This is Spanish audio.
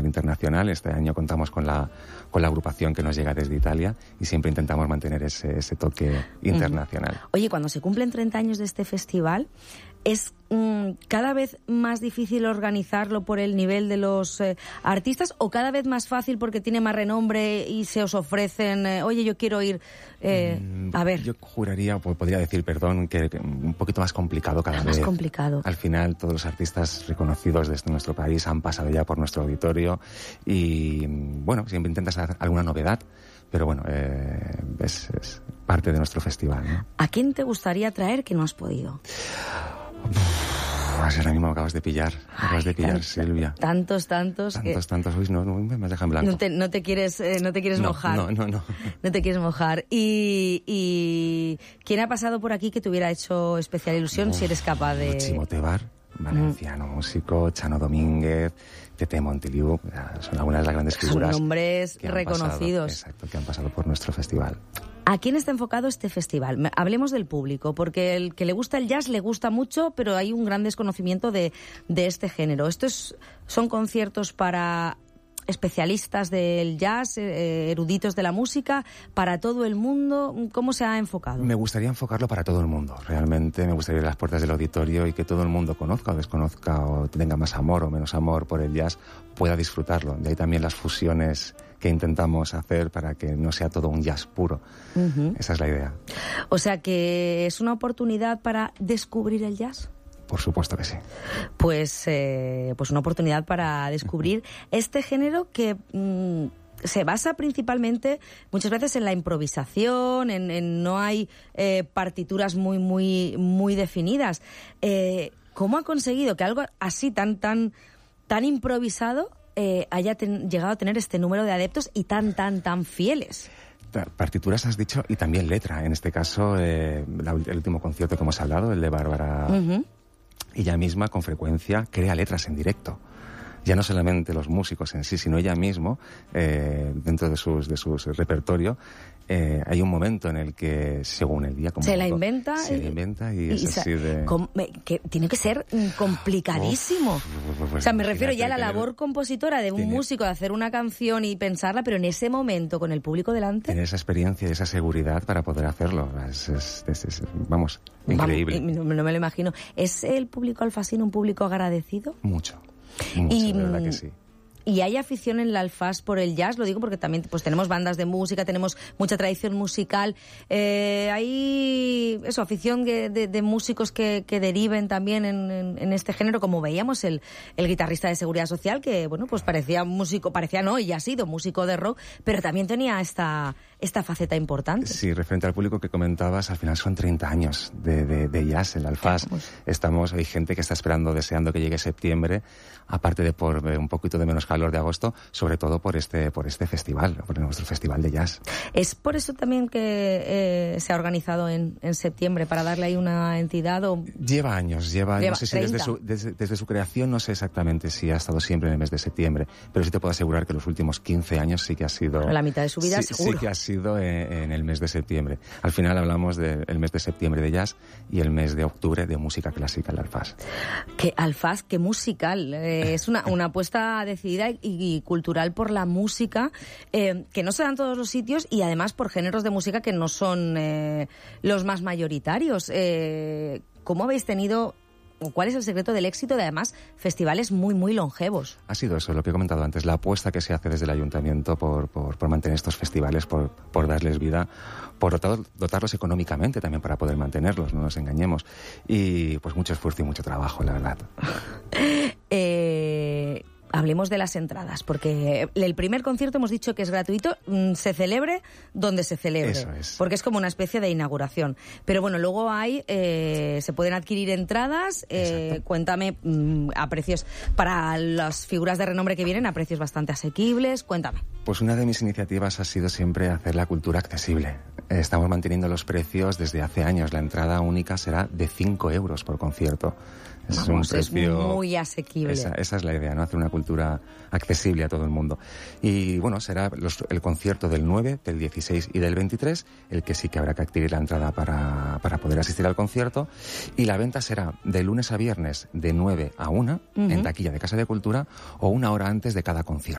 internacional. Este año contamos con la agrupación que nos llega desde Italia y siempre intentamos mantener ese toque internacional. Oye, cuando se cumplen 30 años de este festival, ¿es cada vez más difícil organizarlo por el nivel de los artistas o cada vez más fácil porque tiene más renombre y se os ofrecen, oye, yo quiero ir a ver? Yo juraría, podría decir, perdón, que un poquito más complicado cada vez. Más complicado. Al final, todos los artistas reconocidos de nuestro país han pasado ya por nuestro auditorio y, bueno, siempre intentas hacer alguna novedad, pero bueno, es parte de nuestro festival, ¿no? ¿A quién te gustaría traer que no has podido? Ahora mismo me acabas de pillar. Silvia. Tantos. Uy, no, me dejan blanco. No te quieres mojar. No. No te quieres mojar. ¿Y quién ha pasado por aquí que te hubiera hecho especial ilusión si eres capaz de...? Chimo Tebar, valenciano músico, Chano Domínguez, Tete Montiliu, son algunas de las grandes figuras. Son nombres reconocidos. Exacto, que han pasado por nuestro festival. ¿A quién está enfocado este festival? Hablemos del público, porque el que le gusta el jazz le gusta mucho, pero hay un gran desconocimiento de este género. Son conciertos para especialistas del jazz, eruditos de la música, para todo el mundo. ¿Cómo se ha enfocado? Me gustaría enfocarlo para todo el mundo. Realmente me gustaría ir a las puertas del auditorio y que todo el mundo conozca o desconozca o tenga más amor o menos amor por el jazz, pueda disfrutarlo. De ahí también las fusiones que intentamos hacer para que no sea todo un jazz puro. Esa es la idea. O sea que es una oportunidad para descubrir el jazz. Por supuesto que sí. Pues una oportunidad para descubrir este género que se basa principalmente muchas veces en la improvisación, en no hay partituras muy definidas. ¿Cómo ha conseguido que algo así tan improvisado haya llegado a tener este número de adeptos y tan fieles? Partituras has dicho y también letra. En este caso, el último concierto que hemos hablado, el de Bárbara, ella misma con frecuencia crea letras en directo. Ya no solamente los músicos en sí, sino ella misma, dentro de su repertorio, hay un momento en el que, según el día... Se la inventa y es así de... que tiene que ser complicadísimo. O sea, me refiero ya a la labor compositora de un músico de hacer una canción y pensarla, pero en ese momento, con el público delante... Tener esa experiencia y esa seguridad para poder hacerlo. Vamos, increíble. No me lo imagino. ¿Es el público alfasino un público agradecido? Mucho, de verdad que sí. ¿Y hay afición en la Alfás por el jazz? Lo digo porque también pues tenemos bandas de música, tenemos mucha tradición musical. Hay afición de músicos que deriven también en este género, como veíamos el guitarrista de Seguridad Social, que bueno, pues parecía no, y ha sido músico de rock, pero también tenía esta faceta importante. Sí, referente al público que comentabas, al final son 30 años de jazz en la Alfás. Hay gente que está esperando, deseando que llegue septiembre, aparte de por un poquito de menos calor de agosto, sobre todo por este festival, por nuestro festival de jazz. ¿Es por eso también que se ha organizado en septiembre, para darle ahí una entidad? Lleva años, no sé si desde su creación, no sé exactamente si ha estado siempre en el mes de septiembre, pero sí te puedo asegurar que los últimos 15 años sí que ha sido... La mitad de su vida, seguro. Sí que ha sido en el mes de septiembre. Al final hablamos del mes de septiembre de jazz y el mes de octubre de música clásica en la Alfás. Qué musical. Es una apuesta decidida y cultural por la música, que no se da en todos los sitios, y además por géneros de música que no son los más mayoritarios. ¿Cómo habéis tenido, o cuál es el secreto del éxito de además festivales muy longevos? Ha sido eso, lo que he comentado antes, la apuesta que se hace desde el ayuntamiento por mantener estos festivales, por darles vida, por dotarlos económicamente también para poder mantenerlos, no nos engañemos. Y pues mucho esfuerzo y mucho trabajo, la verdad. Hablemos de las entradas, porque el primer concierto hemos dicho que es gratuito, se celebre donde se celebre. Eso es. Porque es como una especie de inauguración. Pero bueno, luego se pueden adquirir entradas, cuéntame, a precios, para las figuras de renombre que vienen, a precios bastante asequibles, cuéntame. Pues una de mis iniciativas ha sido siempre hacer la cultura accesible. Estamos manteniendo los precios desde hace años. La entrada única será de 5 euros por concierto. Es un precio muy asequible. Esa es la idea, ¿no? Hacer una cultura accesible a todo el mundo. Y bueno, será el concierto del 9, del 16 y del 23, el que sí que habrá que adquirir la entrada para poder asistir al concierto. Y la venta será de lunes a viernes de 9 a 1 en taquilla de Casa de Cultura, o una hora antes de cada concierto.